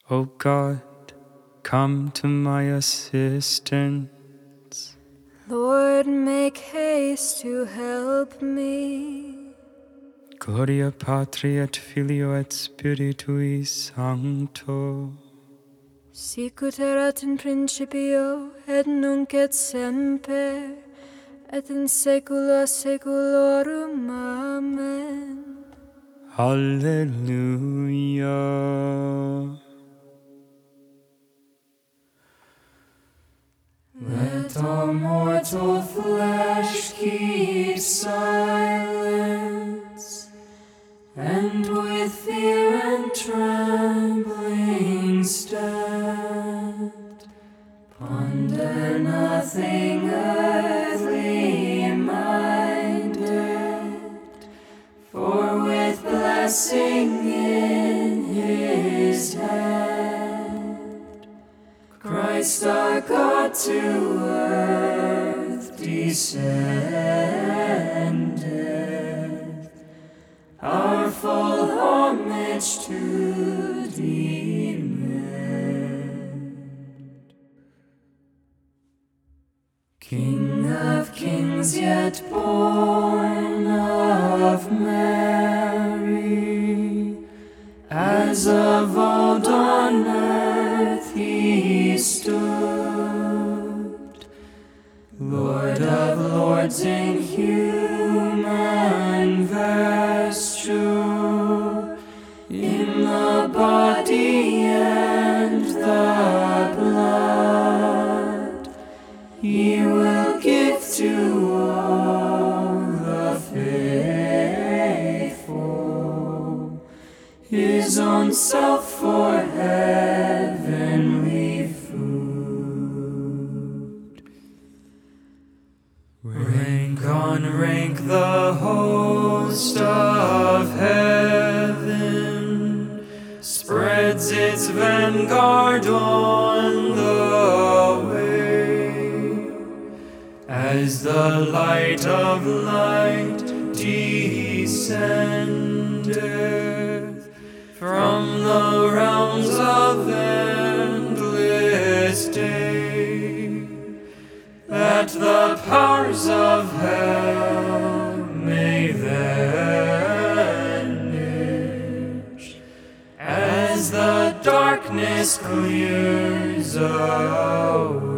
O God, come to my assistance. Lord, make haste to help me. Gloria Patri et Filio et Spiritui Sancto. Sicut erat in principio, et nunc et semper, et in saecula saeculorum. Amen. Alleluia. Let all mortal flesh keep silence, and with fear and trembling stand. Ponder nothing earthly minded, for with blessing in his hand, Christ our God to earth descended, our full homage to demand. King of kings, yet born of Mary, as of old on earth he stood, Lord of lords in human vesture, in the body and the blood, he will give to all the faithful his own self for heavenly food. Rank on rank the host of heaven spreads its vanguard on the way, as the light of light descendeth from the realms of endless day, that the powers of hell may vanish, as the darkness clears away.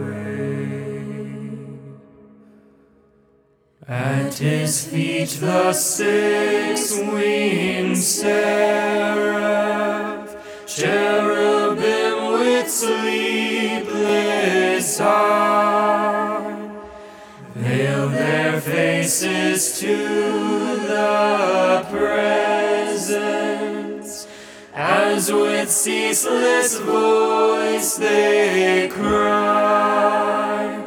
At his feet the six-winged seraph, cherubim with sleepless eye, veil their faces to the presence, as with ceaseless voice they cry,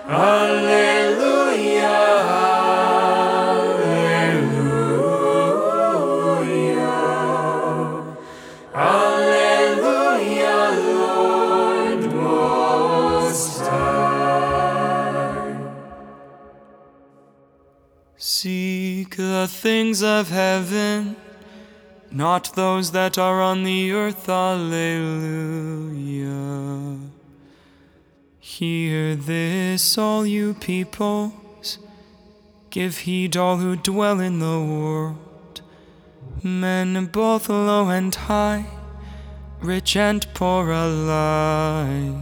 Alleluia. Seek the things of heaven, not those that are on the earth. Alleluia. Hear this, all you peoples. Give heed, all who dwell in the world. Men both low and high, rich and poor alike.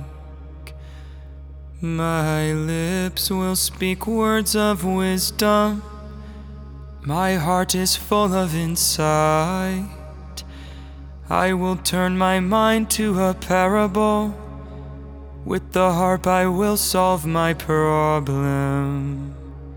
My lips will speak words of wisdom. My heart is full of insight. I will turn my mind to a parable. With the harp I will solve my problem.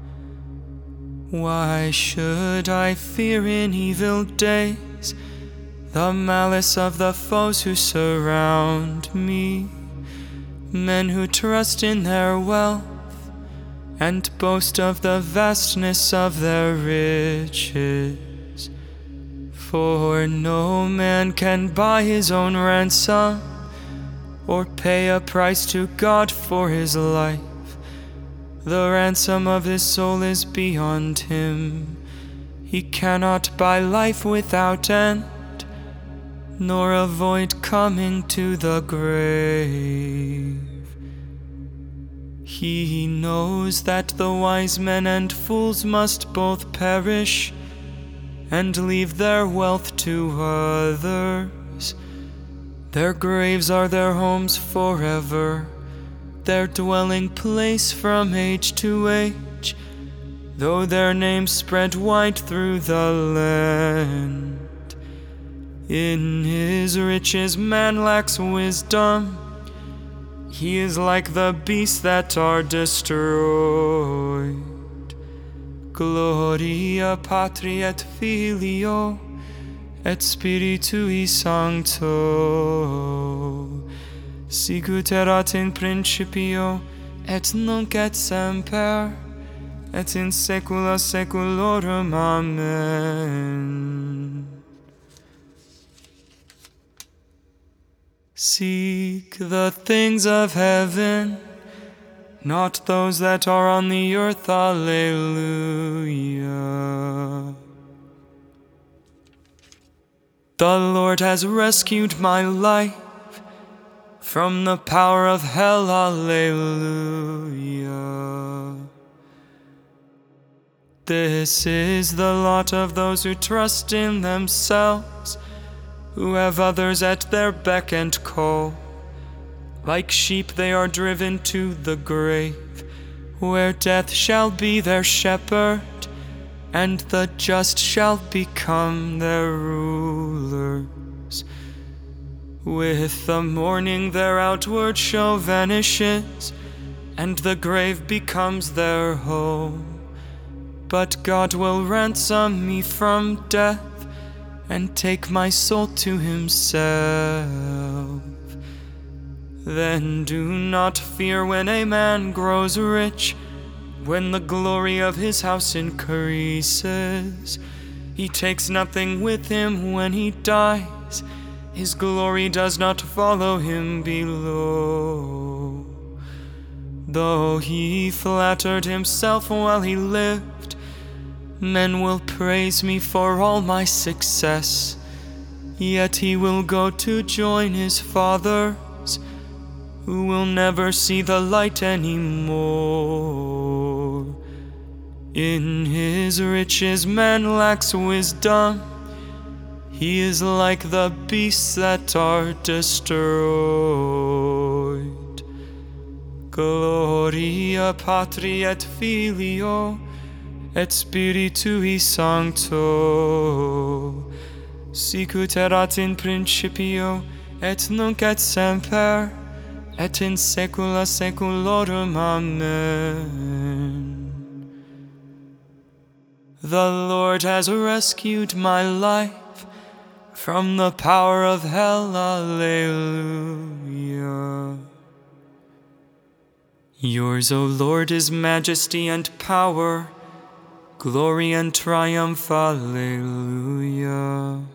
Why should I fear in evil days the malice of the foes who surround me? Men who trust in their wealth and boast of the vastness of their riches. For no man can buy his own ransom or pay a price to God for his life. The ransom of his soul is beyond him. He cannot buy life without end, nor avoid coming to the grave. He knows that the wise men and fools must both perish and leave their wealth to others. Their graves are their homes forever, their dwelling place from age to age, though their names spread wide through the land. In his riches man lacks wisdom. He is like the beasts that are destroyed. Gloria Patri et Filio et Spiritui Sancto, sicut erat in principio et nunc et semper et in saecula saeculorum. Amen. Seek the things of heaven, not those that are on the earth. Alleluia. The Lord has rescued my life from the power of hell. Alleluia. This is the lot of those who trust in themselves, who have others at their beck and call. Like sheep they are driven to the grave, where death shall be their shepherd, and the just shall become their rulers. With the morning their outward show vanishes, and the grave becomes their home. But God will ransom me from death, and take my soul to himself. Then do not fear when a man grows rich, when the glory of his house increases. He takes nothing with him when he dies. His glory does not follow him below. Though he flattered himself while he lived, men will praise me for all my success. Yet he will go to join his fathers, who will never see the light anymore. In his riches man lacks wisdom. He is like the beasts that are destroyed. Gloria Patri et Filio et Spiritui Sancto, sicut erat in principio et nunc et semper et in saecula saeculorum. Amen. The Lord has rescued my life from the power of hell. Alleluia. Yours, O Lord, is majesty and power, glory and triumph. Alleluia.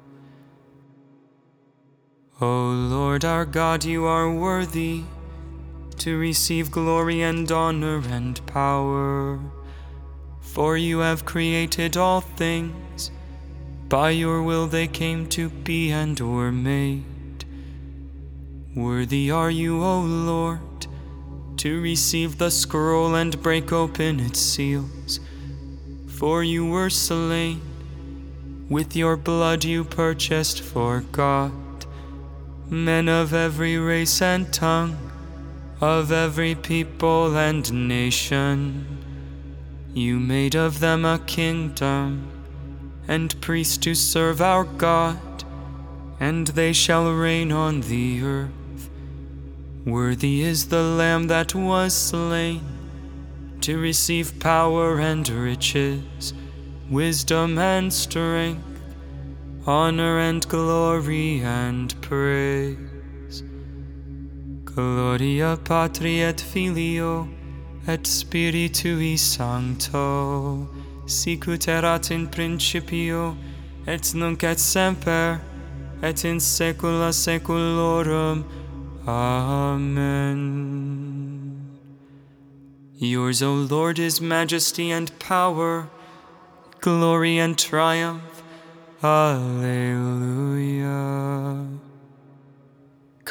O Lord our God, you are worthy to receive glory and honor and power, for you have created all things. By your will they came to be and were made. Worthy are you, O Lord, to receive the scroll and break open its seals. For you were slain, with your blood you purchased for God men of every race and tongue, of every people and nation. You made of them a kingdom and priests to serve our God, and they shall reign on the earth. Worthy is the Lamb that was slain to receive power and riches, wisdom and strength, honor and glory and praise. Gloria Patri et Filio et Spiritui Sancto, sicut erat in principio et nunc et semper et in saecula saeculorum. Amen. Yours, O Lord, is majesty and power, glory and triumph. Alleluia.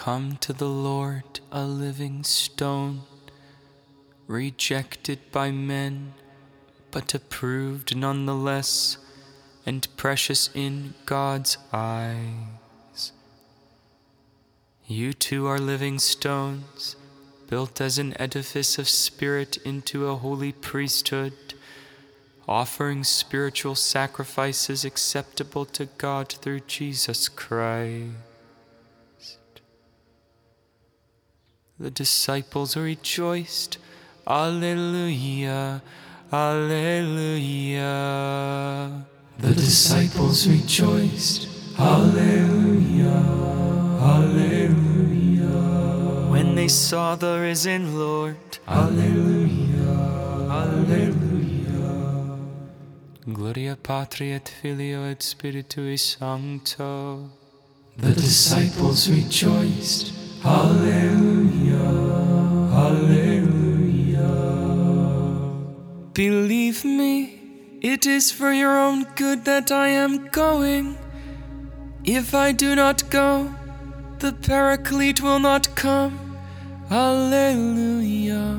come to the Lord a living stone, rejected by men, but approved nonetheless, and precious in God's eyes. You too are living stones, built as an edifice of spirit into a holy priesthood, offering spiritual sacrifices acceptable to God through Jesus Christ. The disciples rejoiced. Alleluia, Alleluia. The disciples rejoiced. Alleluia, Alleluia. When they saw the risen Lord. Alleluia, Alleluia. Gloria Patri et Filio et Spiritui Sancto. The disciples rejoiced. Alleluia, Alleluia. Believe me, it is for your own good that I am going. If I do not go, the Paraclete will not come. Alleluia.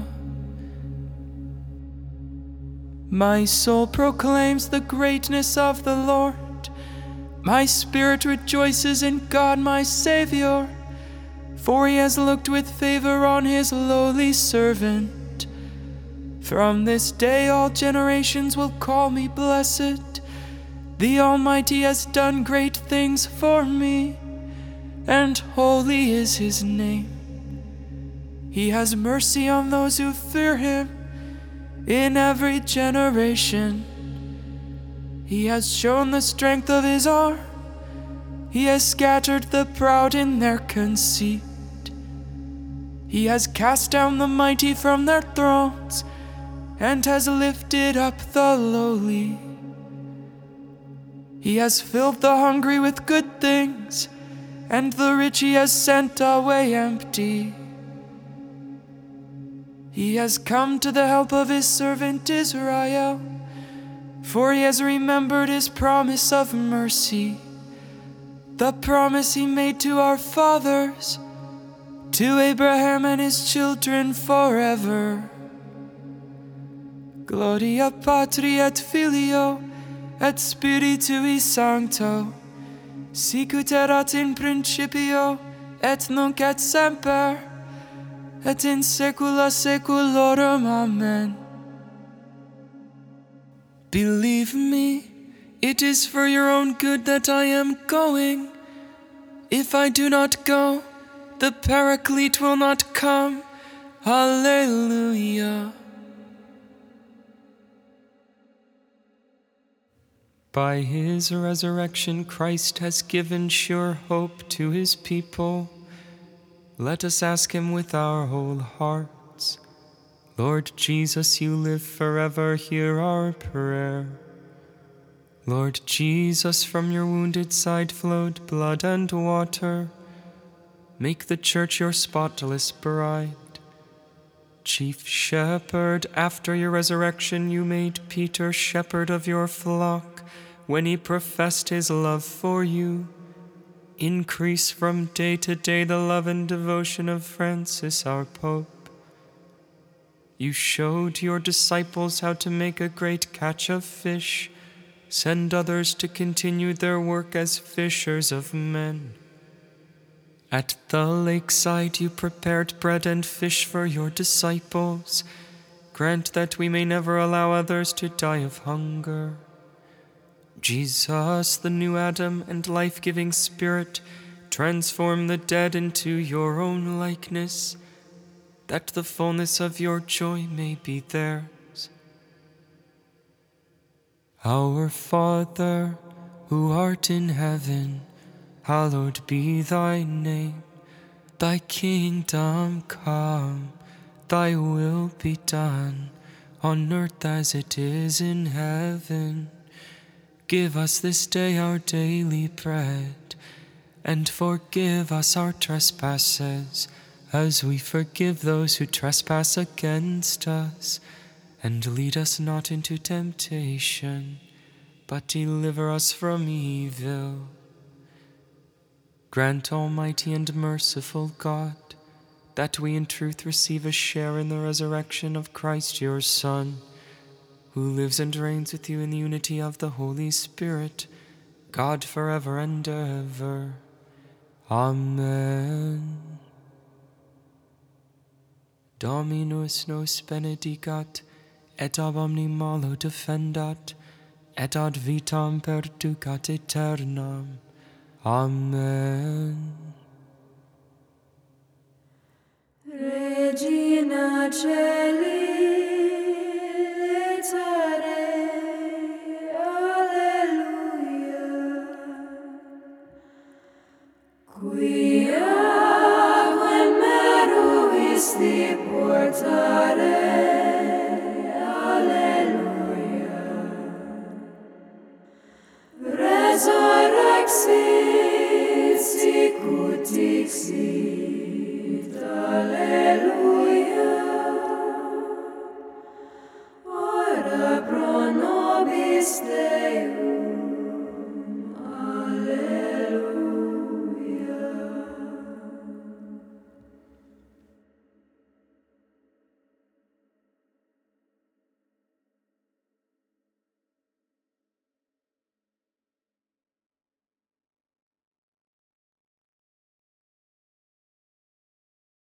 My soul proclaims the greatness of the Lord. My spirit rejoices in God my Savior, for he has looked with favor on his lowly servant. From this day all generations will call me blessed. The Almighty has done great things for me, and holy is his name. He has mercy on those who fear him in every generation. He has shown the strength of his arm. He has scattered the proud in their conceit. He has cast down the mighty from their thrones, and has lifted up the lowly. He has filled the hungry with good things, and the rich he has sent away empty. He has come to the help of his servant Israel, for he has remembered his promise of mercy, the promise he made to our fathers, to Abraham and his children forever. Gloria Patri et Filio et Spiritui Sancto, sicut erat in principio et nunc et semper, et in saecula saeculorum. Amen. Believe me, it is for your own good that I am going. If I do not go, the Paraclete will not come. Alleluia. By his resurrection, Christ has given sure hope to his people. Let us ask him with our whole hearts. Lord Jesus, you live forever, hear our prayer. Lord Jesus, from your wounded side flowed blood and water. Make the church your spotless bride. Chief shepherd, after your resurrection you made Peter shepherd of your flock when he professed his love for you. Increase from day to day the love and devotion of Francis, our Pope. You showed your disciples how to make a great catch of fish. Send others to continue their work as fishers of men. At the lakeside you prepared bread and fish for your disciples. Grant that we may never allow others to die of hunger. Jesus, the new Adam and life-giving Spirit, transform the dead into your own likeness, that the fullness of your joy may be theirs. Our Father, who art in heaven, hallowed be thy name. Thy kingdom come, thy will be done, on earth as it is in heaven. Give us this day our daily bread, and forgive us our trespasses, as we forgive those who trespass against us. And lead us not into temptation, but deliver us from evil. Grant, Almighty and merciful God, that we in truth receive a share in the resurrection of Christ your Son, who lives and reigns with you in the unity of the Holy Spirit, God forever and ever. Amen. Dominus nos benedicat, et ab omni malo defendat, et ad vitam perducat aeternam. Amen. Regina Caeli, letare, alleluia. Quia quem meruisti portare,